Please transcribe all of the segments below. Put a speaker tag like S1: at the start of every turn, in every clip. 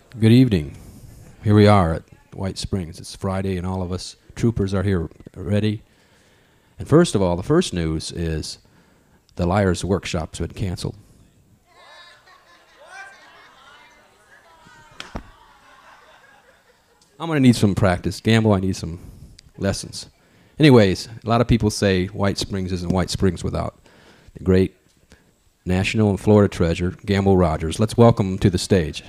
S1: Good evening. Here we are at White Springs. It's Friday, and all of us troopers are here ready. And first of all, the first news is the Liars Workshop's been canceled. I'm going to need some practice. Gamble, I need some lessons. Anyways, a lot of people say White Springs isn't White Springs without the great national and Florida treasure, Gamble Rogers. Let's welcome him to the stage.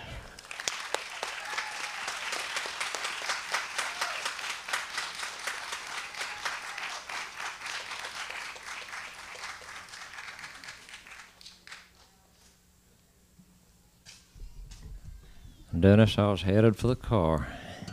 S2: Dennis, I was headed for the car.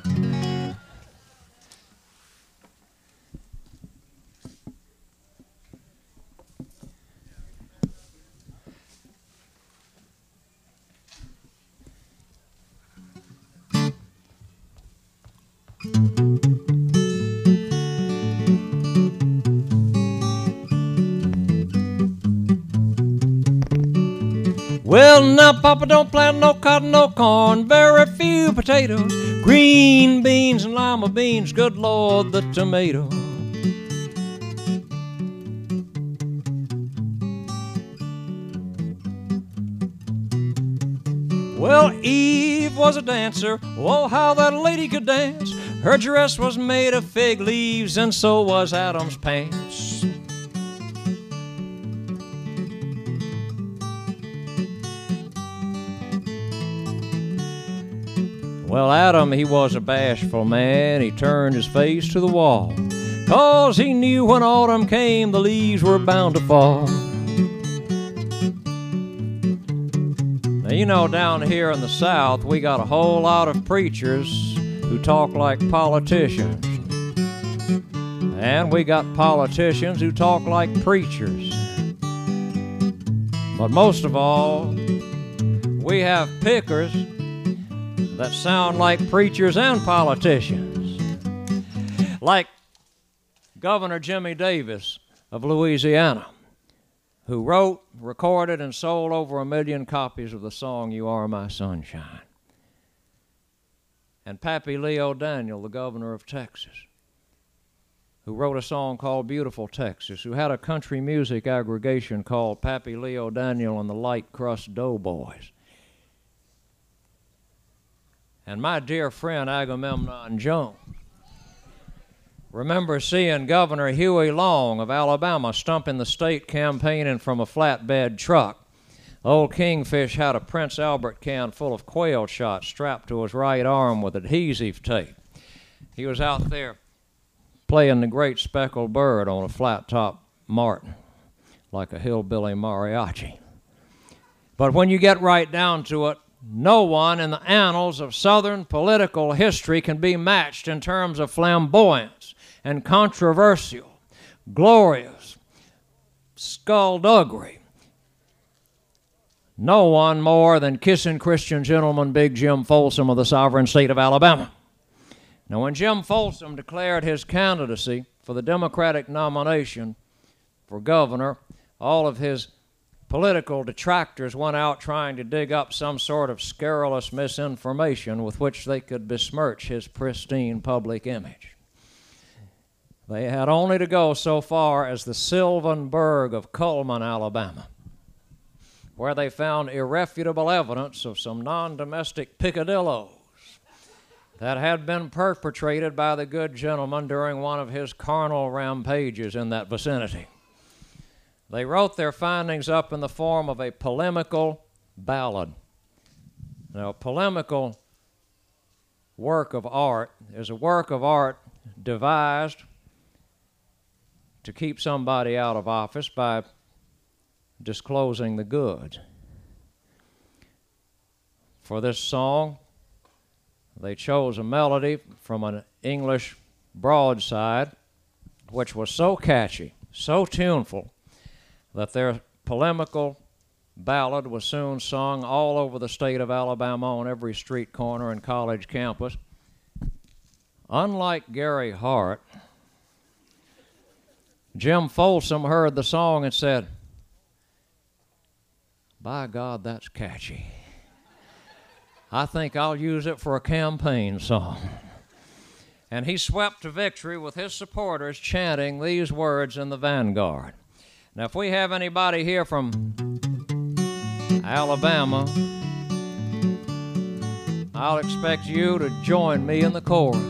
S2: Well, now, Papa don't plant no cotton, no corn, very few potatoes, green beans and lima beans, good Lord, the tomato. Well, Eve was a dancer, oh, how that lady could dance. Her dress was made of fig leaves, and so was Adam's pants. Well, Adam, he was a bashful man. He turned his face to the wall, 'cause he knew when autumn came the leaves were bound to fall. Now, you know, down here in the South, we got a whole lot of preachers who talk like politicians. And we got politicians who talk like preachers. But most of all, we have pickers that sound like preachers and politicians, like Governor Jimmy Davis of Louisiana, who wrote, recorded, and sold over 1 million copies of the song "You Are My Sunshine." And Pappy Leo Daniel, the governor of Texas, who wrote a song called "Beautiful Texas," who had a country music aggregation called Pappy Leo Daniel and the Light Crust Doughboys. And my dear friend Agamemnon Jones remembers seeing Governor Huey Long of Alabama stumping the state campaigning from a flatbed truck. Old Kingfish had a Prince Albert can full of quail shots strapped to his right arm with adhesive tape. He was out there playing the Great Speckled Bird on a flat-top Martin, like a hillbilly mariachi. But when you get right down to it, no one in the annals of Southern political history can be matched in terms of flamboyance and controversial, glorious, skullduggery. No one more than kissing Christian gentleman Big Jim Folsom of the sovereign state of Alabama. Now, when Jim Folsom declared his candidacy for the Democratic nomination for governor, all of his political detractors went out trying to dig up some sort of scurrilous misinformation with which they could besmirch his pristine public image. They had only to go so far as the Sylvan Burg of Cullman, Alabama, where they found irrefutable evidence of some non-domestic picadillos that had been perpetrated by the good gentleman during one of his carnal rampages in that vicinity. They wrote their findings up in the form of a polemical ballad. Now, a polemical work of art is a work of art devised to keep somebody out of office by disclosing the goods. For this song, they chose a melody from an English broadside which was so catchy, so tuneful, that their polemical ballad was soon sung all over the state of Alabama on every street corner and college campus. Unlike Gary Hart, Jim Folsom heard the song and said, "By God, that's catchy." I think I'll use it for a campaign song. And he swept to victory with his supporters chanting these words in the vanguard. Now, if we have anybody here from Alabama, I'll expect you to join me in the chorus.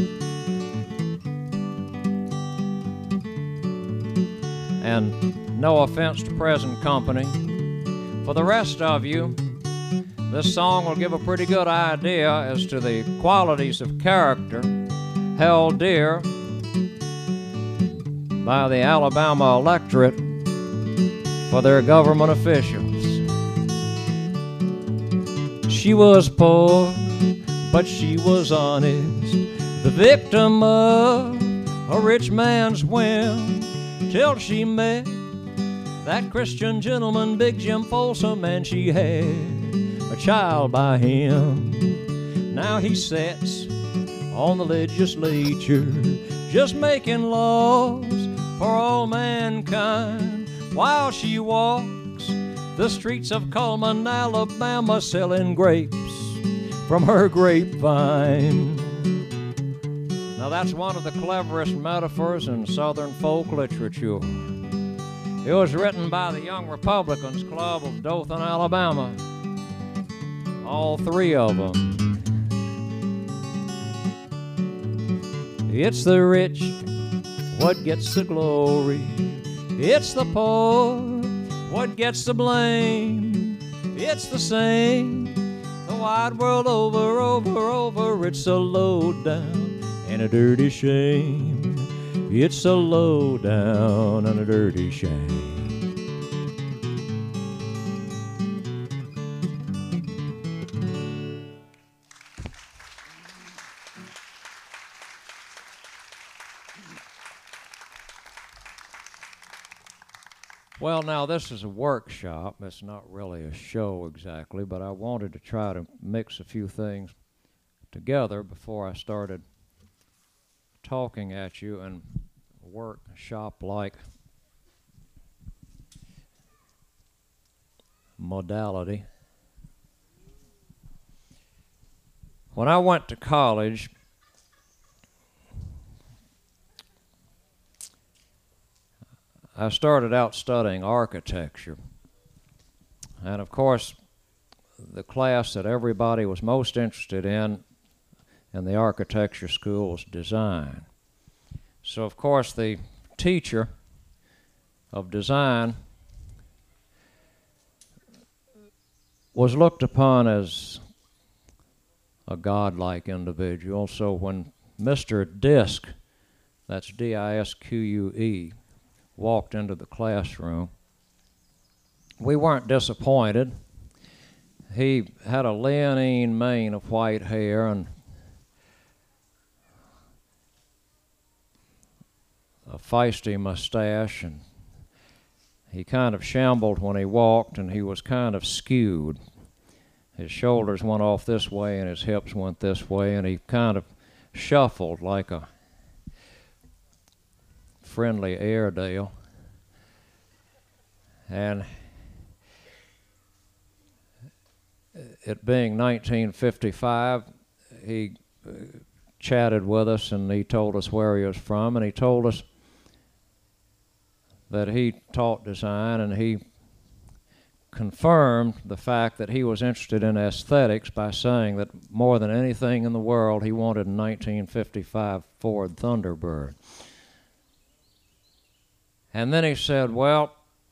S2: And no offense to present company, for the rest of you, this song will give a pretty good idea as to the qualities of character held dear by the Alabama electorate for their government officials. She was poor, but she was honest, the victim of a rich man's whim, till she met that Christian gentleman, Big Jim Folsom, and she had a child by him. Now he sits on the legislature, just making laws for all mankind, while she walks the streets of Cullman, Alabama, selling grapes from her grapevine. Now that's one of the cleverest metaphors in Southern folk literature. It was written by the Young Republicans Club of Dothan, Alabama. All three of them. It's the rich what gets the glory. It's the poor what gets the blame. It's the same the wide world over. It's a low down and a dirty shame. It's a low down and a dirty shame. Well, now this is a workshop. It's not really a show exactly, but I wanted to try to mix a few things together before I started talking at you in a workshop-like modality. When I went to college, I started out studying architecture. And of course, the class that everybody was most interested in the architecture school was design. So of course the teacher of design was looked upon as a godlike individual. So when Mr. Disque, that's D-I-S-Q-U-E, walked into the classroom, we weren't disappointed. He had a leonine mane of white hair and a feisty mustache, and he kind of shambled when he walked, and he was kind of skewed. His shoulders went off this way and his hips went this way, and he kind of shuffled like a friendly Airedale. And it being 1955, he chatted with us and he told us where he was from, and he told us that he taught design, and he confirmed the fact that he was interested in aesthetics by saying that more than anything in the world he wanted a 1955 Ford Thunderbird. And then he said, well,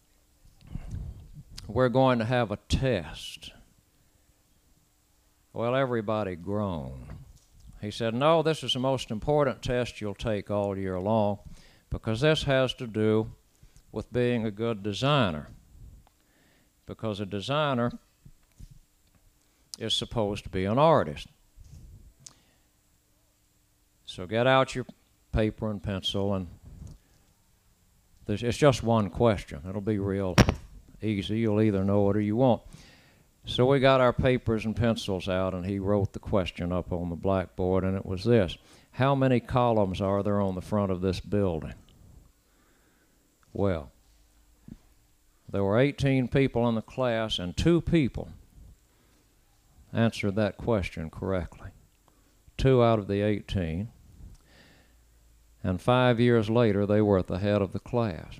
S2: we're going to have a test. Well, everybody groaned. He said, no, this is the most important test you'll take all year long, because this has to do with being a good designer. Because a designer is supposed to be an artist. So get out your paper and pencil, and it's just one question. It'll be real easy. You'll either know it or you won't. So we got our papers and pencils out, and he wrote the question up on the blackboard, and it was this: how many columns are there on the front of this building? Well, there were 18 people in the class, and 2 people answered that question correctly. 2 out of the 18. And 5 years later, they were at the head of the class.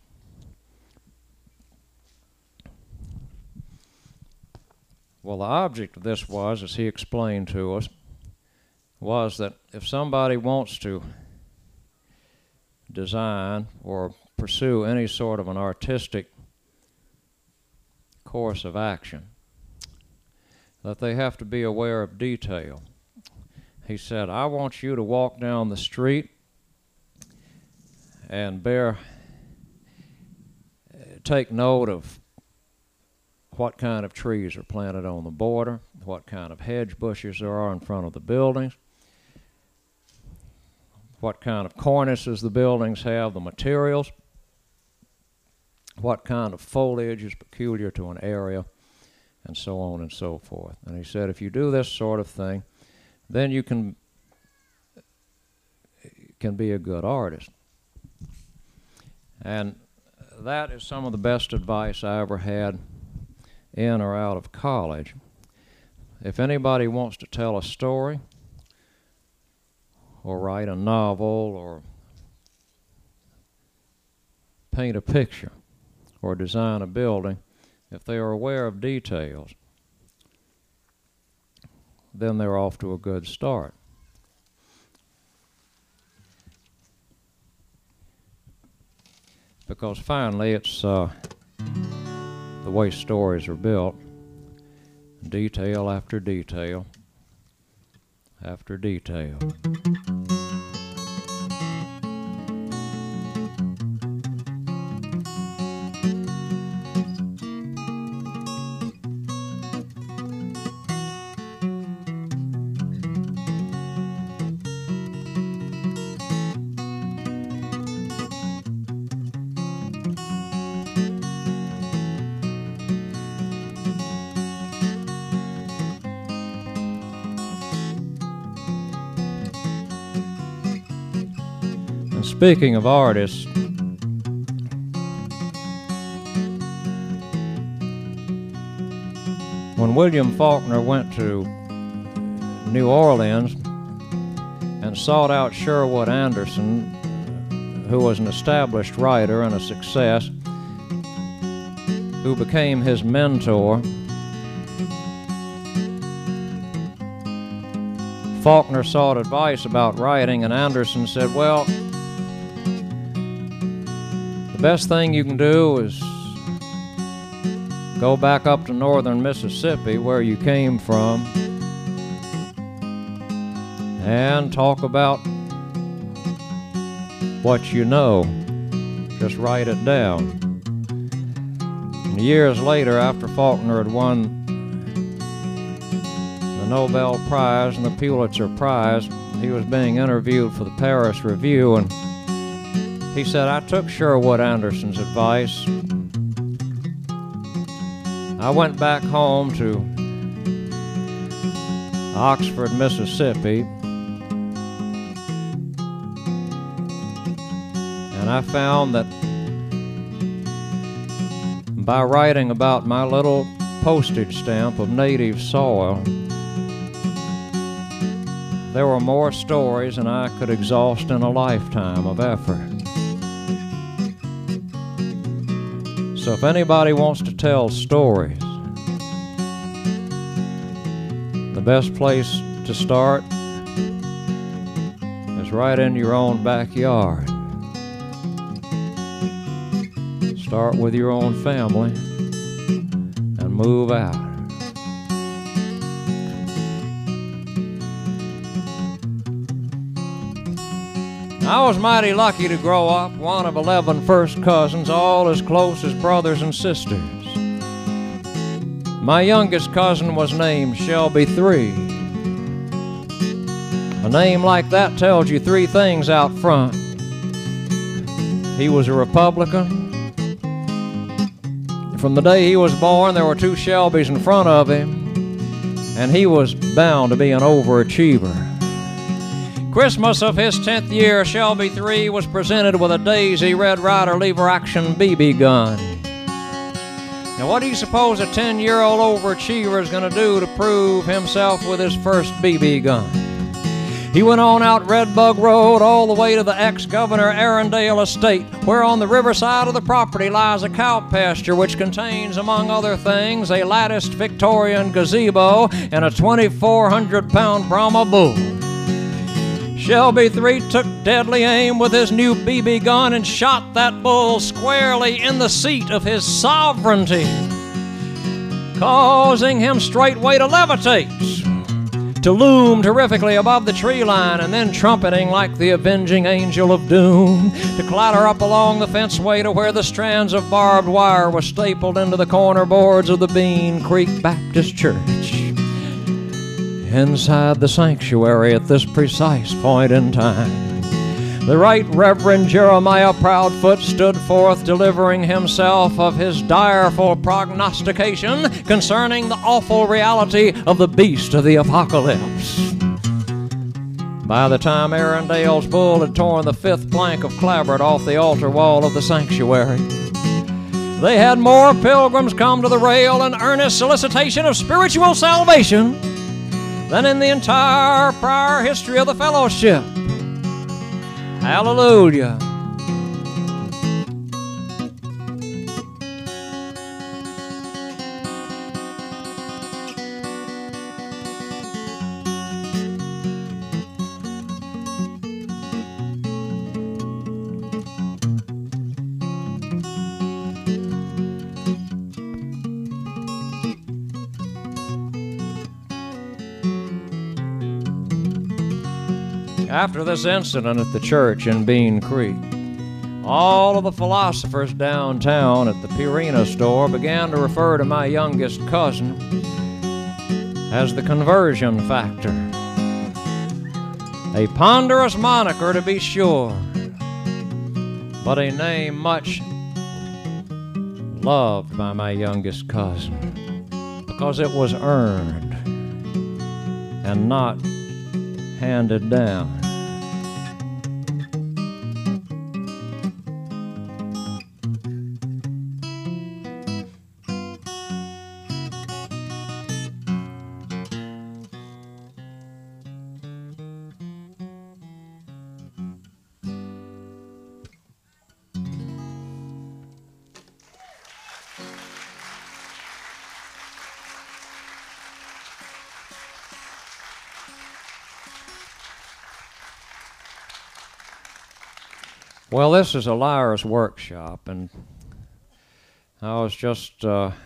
S2: Well, the object of this was, as he explained to us, was that if somebody wants to design or pursue any sort of an artistic course of action, that they have to be aware of detail. He said, I want you to walk down the street and take note of what kind of trees are planted on the border, what kind of hedge bushes there are in front of the buildings, what kind of cornices the buildings have, the materials, what kind of foliage is peculiar to an area, and so on and so forth. And he said, if you do this sort of thing, then you can be a good artist. And that is some of the best advice I ever had in or out of college. If anybody wants to tell a story or write a novel or paint a picture or design a building, if they are aware of details, then they're off to a good start. Because finally, it's the way stories are built, detail after detail after detail. Speaking of artists, when William Faulkner went to New Orleans and sought out Sherwood Anderson, who was an established writer and a success, who became his mentor, Faulkner sought advice about writing, and Anderson said, well, the best thing you can do is go back up to northern Mississippi, where you came from, and talk about what you know. Just write it down. And years later, after Faulkner had won the Nobel Prize and the Pulitzer Prize, he was being interviewed for the Paris Review, and he said, I took Sherwood Anderson's advice. I went back home to Oxford, Mississippi, and I found that by writing about my little postage stamp of native soil, there were more stories than I could exhaust in a lifetime of effort. So if anybody wants to tell stories, the best place to start is right in your own backyard. Start with your own family and move out. I was mighty lucky to grow up one of 11 first cousins, all as close as brothers and sisters. My youngest cousin was named Shelby III. A name like that tells you 3 things out front. He was a Republican. From the day he was born, there were 2 Shelbys in front of him, and he was bound to be an overachiever. Christmas of his 10th year, Shelby III was presented with a Daisy Red Ryder lever-action BB gun. Now, what do you suppose a 10-year-old overachiever is going to do to prove himself with his first BB gun? He went on out Redbug Road all the way to the ex-governor Arundel Estate, where on the riverside of the property lies a cow pasture which contains, among other things, a latticed Victorian gazebo and a 2,400-pound Brahma bull. Shelby 3 took deadly aim with his new BB gun and shot that bull squarely in the seat of his sovereignty, causing him straightway to levitate, to loom terrifically above the tree line, and then trumpeting like the avenging angel of doom, to clatter up along the fenceway to where the strands of barbed wire were stapled into the corner boards of the Bean Creek Baptist Church. Inside the sanctuary at this precise point in time, the Right Reverend Jeremiah Proudfoot stood forth, delivering himself of his direful prognostication concerning the awful reality of the beast of the apocalypse. By the time Arundel's bull had torn the 5th plank of clapboard off the altar wall of the sanctuary, they had more pilgrims come to the rail in earnest solicitation of spiritual salvation than in the entire prior history of the fellowship. Hallelujah. After this incident at the church in Bean Creek, all of the philosophers downtown at the Purina store began to refer to my youngest cousin as the conversion factor. A ponderous moniker, to be sure, but a name much loved by my youngest cousin because it was earned and not handed down. Well, this is a liar's workshop, and I was just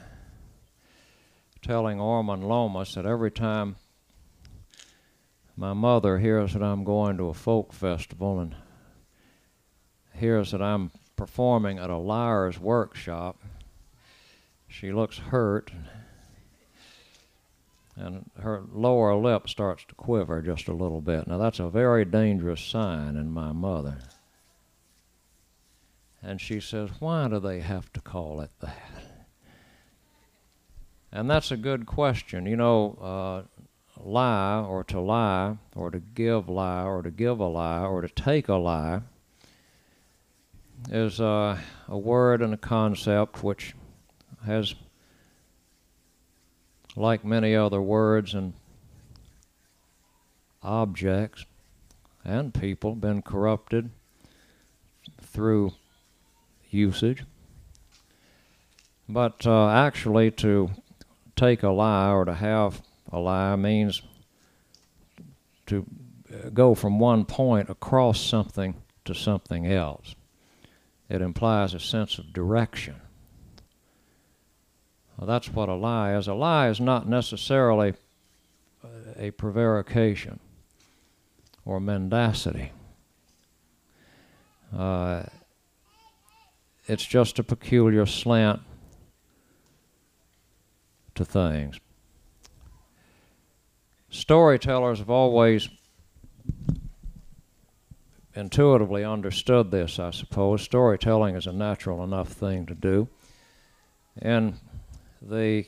S2: telling Ormond Lomas that every time my mother hears that I'm going to a folk festival and hears that I'm performing at a liar's workshop, she looks hurt, and her lower lip starts to quiver just a little bit. Now, that's a very dangerous sign in my mother. And she says, why do they have to call it that? And that's a good question. You know, lie, or to give lie, or to give a lie, or to take a lie is a word and a concept which has, like many other words and objects and people, been corrupted through usage. But actually, to take a lie or to have a lie means to go from one point across something to something else. It implies a sense of direction. Well, that's what a lie is. A lie is not necessarily a prevarication or mendacity. It's just a peculiar slant to things. Storytellers have always intuitively understood this, I suppose. Storytelling is a natural enough thing to do. In the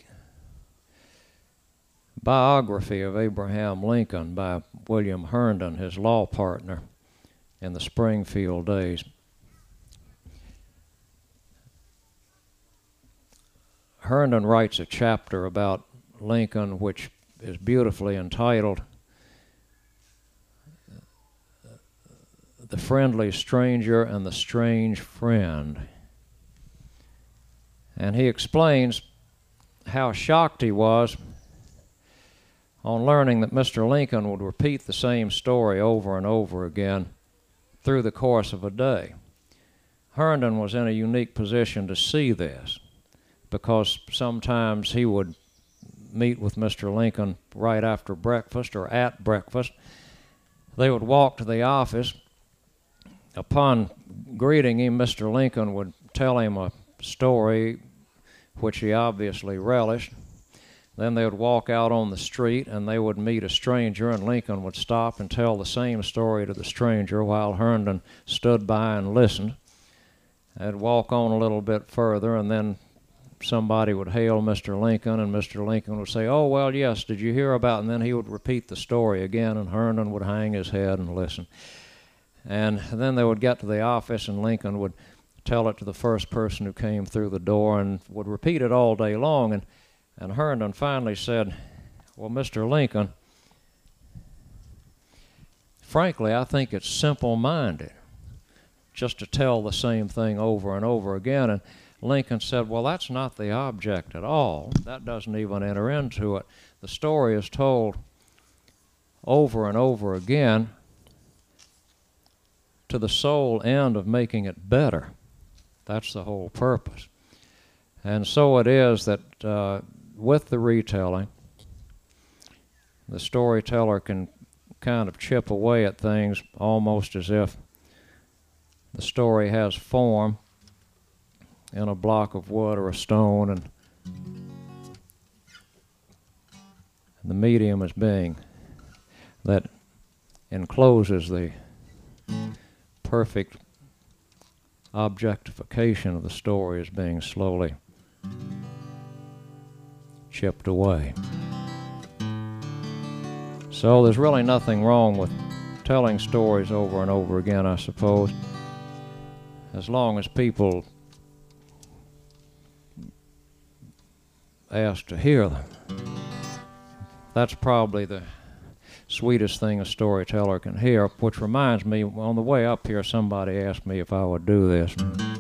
S2: biography of Abraham Lincoln by William Herndon, his law partner in the Springfield days, Herndon writes a chapter about Lincoln which is beautifully entitled The Friendly Stranger and the Strange Friend. And he explains how shocked he was on learning that Mr. Lincoln would repeat the same story over and over again through the course of a day. Herndon was in a unique position to see this, because sometimes he would meet with Mr. Lincoln right after breakfast or at breakfast. They would walk to the office. Upon greeting him, Mr. Lincoln would tell him a story which he obviously relished. Then they would walk out on the street and they would meet a stranger, and Lincoln would stop and tell the same story to the stranger while Herndon stood by and listened. They'd walk on a little bit further, and then somebody would hail Mr. Lincoln, and Mr. Lincoln would say, "Oh, well, yes, did you hear about?" And then he would repeat the story again, and Herndon would hang his head and listen. And then they would get to the office, and Lincoln would tell it to the first person who came through the door and would repeat it all day long. And Herndon finally said, "Well, Mr. Lincoln, frankly, I think it's simple-minded just to tell the same thing over and over again." And Lincoln said, "Well, that's not the object at all. That doesn't even enter into it. The story is told over and over again to the sole end of making it better. That's the whole purpose." And so it is that with the retelling, the storyteller can kind of chip away at things almost as if the story has form in a block of wood or a stone, and the medium as being that encloses the perfect objectification of the story is being slowly chipped away. So there's really nothing wrong with telling stories over and over again, I suppose, as long as people ask to hear them. That's probably the sweetest thing a storyteller can hear, which reminds me, on the way up here, somebody asked me if I would do this.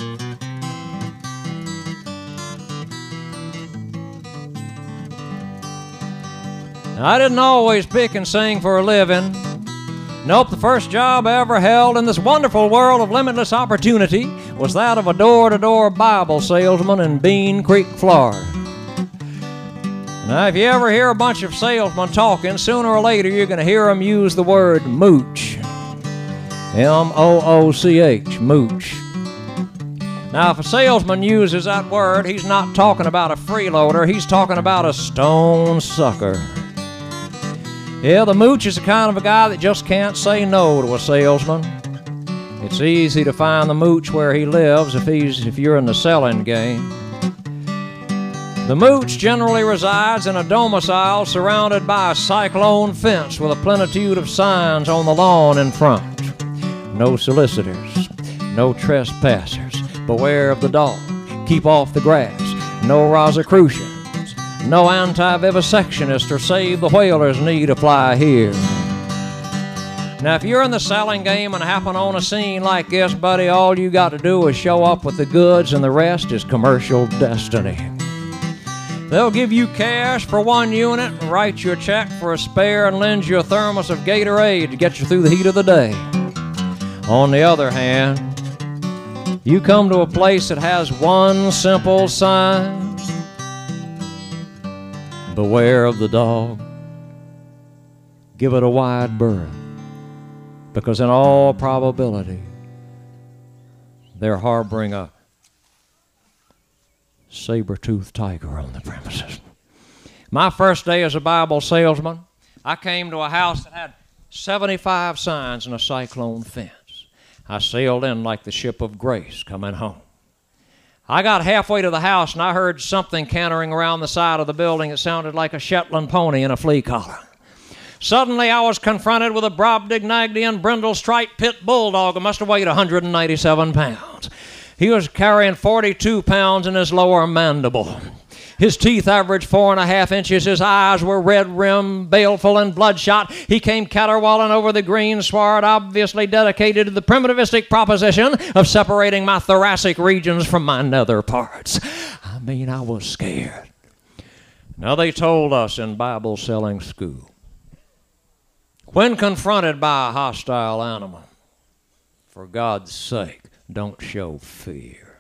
S2: Now, I didn't always pick and sing for a living. Nope, the first job I ever held in this wonderful world of limitless opportunity was that of a door-to-door Bible salesman in Bean Creek, Florida. Now, if you ever hear a bunch of salesmen talking, sooner or later you're going to hear them use the word mooch. M-O-O-C-H, mooch. Now, if a salesman uses that word, he's not talking about a freeloader, he's talking about a stone sucker. Yeah, the mooch is the kind of a guy that just can't say no to a salesman. It's easy to find the mooch where he lives if you're in the selling game. The mooch generally resides in a domicile surrounded by a cyclone fence with a plenitude of signs on the lawn in front. No solicitors, no trespassers, beware of the dog, keep off the grass, no Rosicrucians, no anti-vivisectionists or save the whalers need apply here. Now, if you're in the selling game and happen on a scene like this, buddy, all you got to do is show up with the goods and the rest is commercial destiny. They'll give you cash for 1 unit and write you a check for a spare and lend you a thermos of Gatorade to get you through the heat of the day. On the other hand, you come to a place that has one simple sign: beware of the dog. Give it a wide berth, because in all probability, they're harboring a saber-toothed tiger on the premises. My first day as a Bible salesman, I came to a house that had 75 signs and a cyclone fence. I sailed in like the ship of grace coming home. I got halfway to the house and I heard something cantering around the side of the building. It sounded like a Shetland pony in a flea collar. Suddenly I was confronted with a Brobdingnagian brindle striped pit bulldog who must have weighed 197 pounds. He was carrying 42 pounds in his lower mandible. His teeth averaged 4.5 inches. His eyes were red-rimmed, baleful, and bloodshot. He came caterwauling over the green sward, obviously dedicated to the primitivistic proposition of separating my thoracic regions from my nether parts. I mean, I was scared. Now, they told us in Bible-selling school, when confronted by a hostile animal, for God's sake, don't show fear.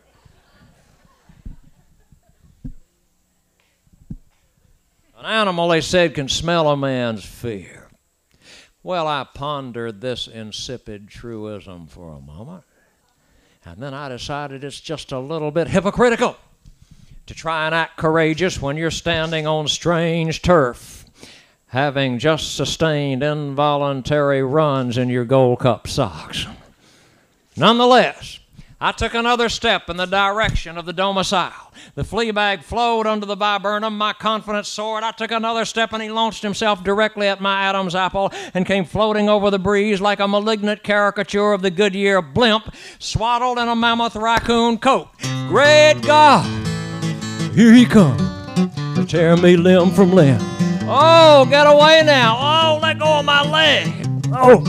S2: An animal, they said, can smell a man's fear. Well, I pondered this insipid truism for a moment, and then I decided it's just a little bit hypocritical to try and act courageous when you're standing on strange turf, having just sustained involuntary runs in your Gold Cup socks. Nonetheless, I took another step in the direction of the domicile. The flea bag flowed under the viburnum. My confidence soared. I took another step, and he launched himself directly at my Adam's apple and came floating over the breeze like a malignant caricature of the Goodyear blimp, swaddled in a mammoth raccoon coat. Great God! Here he comes to tear me limb from limb. Oh, get away now. Oh, let go of my leg. Oh.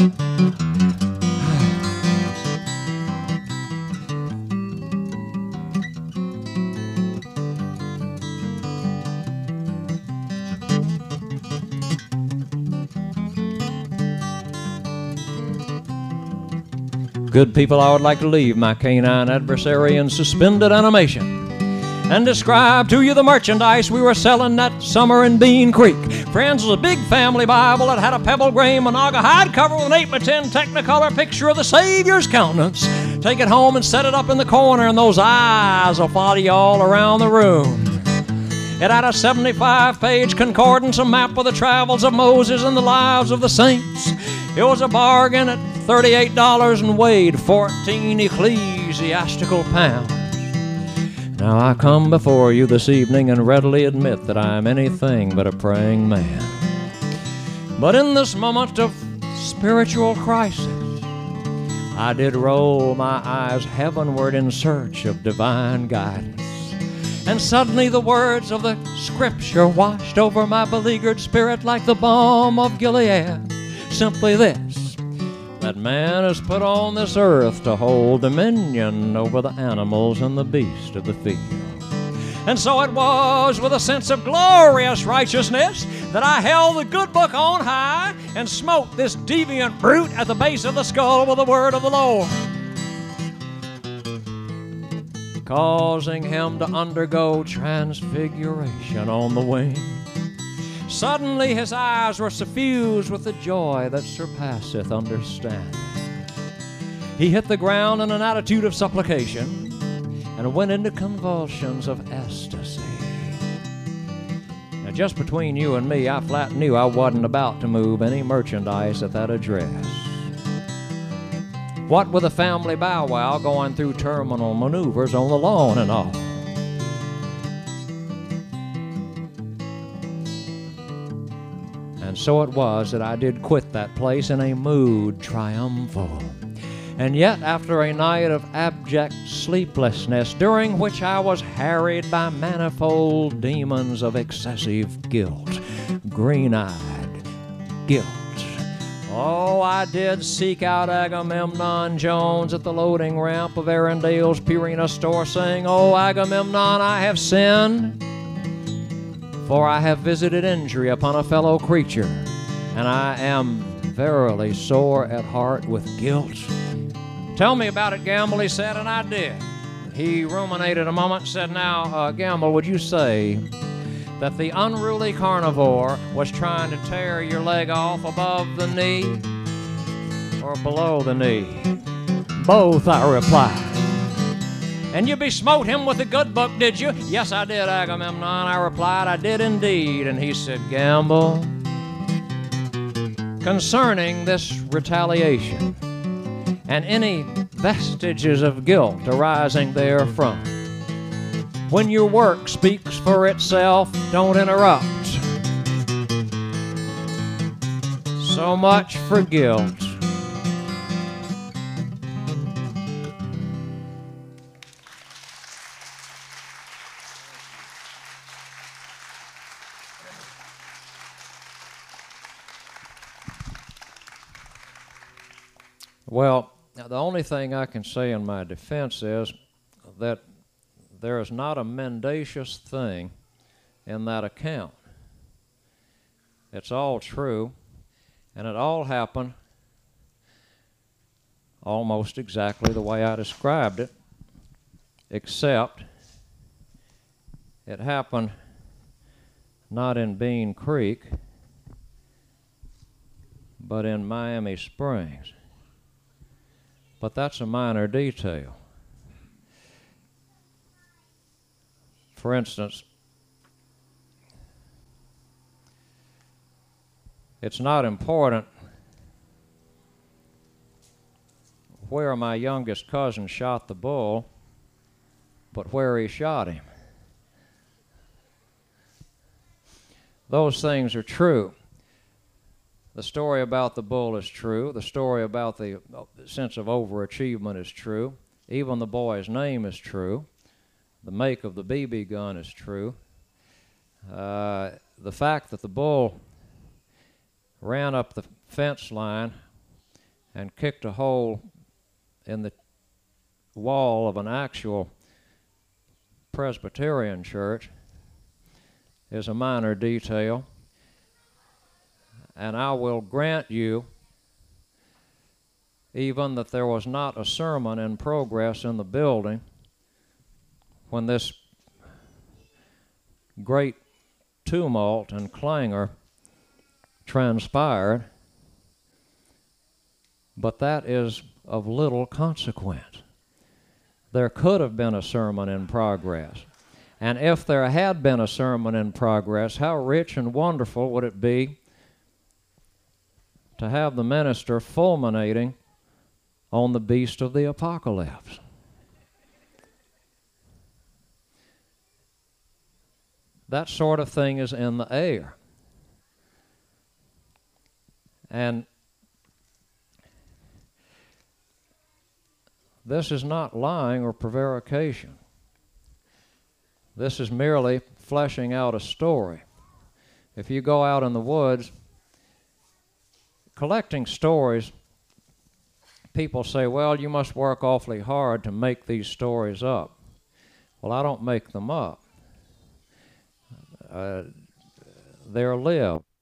S2: Good people, I would like to leave my canine adversary in suspended animation and describe to you the merchandise we were selling that summer in Bean Creek. Friends, was a big family Bible that had a pebble gray Monaga hide cover with an 8x10 Technicolor picture of the Savior's countenance. Take it home and set it up in the corner, and those eyes will follow you all around the room. It had a 75-page concordance, a map of the travels of Moses and the lives of the saints. It was a bargain at $38 and weighed 14 ecclesiastical pounds. Now I come before you this evening and readily admit that I am anything but a praying man. But in this moment of spiritual crisis, I did roll my eyes heavenward in search of divine guidance. And suddenly the words of the Scripture washed over my beleaguered spirit like the balm of Gilead. Simply this, that man is put on this earth to hold dominion over the animals and the beasts of the field. And so it was with a sense of glorious righteousness that I held the good book on high and smote this deviant brute at the base of the skull with the word of the Lord, causing him to undergo transfiguration on the wing. Suddenly his eyes were suffused with the joy that surpasseth understanding. He hit the ground in an attitude of supplication and went into convulsions of ecstasy. Now, just between you and me, I flat knew I wasn't about to move any merchandise at that address. What with a family bow-wow going through terminal maneuvers on the lawn and all. And so it was that I did quit that place in a mood triumphal. And yet, after a night of abject sleeplessness, during which I was harried by manifold demons of excessive guilt, green-eyed guilt, oh, I did seek out Agamemnon Jones at the loading ramp of Arundale's Purina store, saying, "Oh, Agamemnon, I have sinned, for I have visited injury upon a fellow creature, and I am verily sore at heart with guilt." "Tell me about it, Gamble," he said, and I did. He ruminated a moment and said, "Now, Gamble, would you say that the unruly carnivore was trying to tear your leg off above the knee or below the knee?" "Both," I replied. "And you besmote him with the good book, did you?" "Yes, I did, Agamemnon," I replied. "I did indeed." And he said, "Gamble, concerning this retaliation and any vestiges of guilt arising therefrom, when your work speaks for itself, don't interrupt. So much for guilt." Well, the only thing I can say in my defense is that there is not a mendacious thing in that account. It's all true, and it all happened almost exactly the way I described it, except it happened not in Bean Creek, but in Miami Springs. But that's a minor detail. For instance, it's not important where my youngest cousin shot the bull, but where he shot him. Those things are true. The story about the bull is true. The story about the sense of overachievement is true. Even the boy's name is true. The make of the BB gun is true. The fact that the bull ran up the fence line and kicked a hole in the wall of an actual Presbyterian church is a minor detail. And I will grant you even that there was not a sermon in progress in the building when this great tumult and clangor transpired, but that is of little consequence. There could have been a sermon in progress. And if there had been a sermon in progress, how rich and wonderful would it be to have the minister fulminating on the beast of the apocalypse. That sort of thing is in the air. And this is not lying or prevarication. This is merely fleshing out a story. If you go out in the woods collecting stories, people say, well, you must work awfully hard to make these stories up. Well, I don't make them up. They're lived.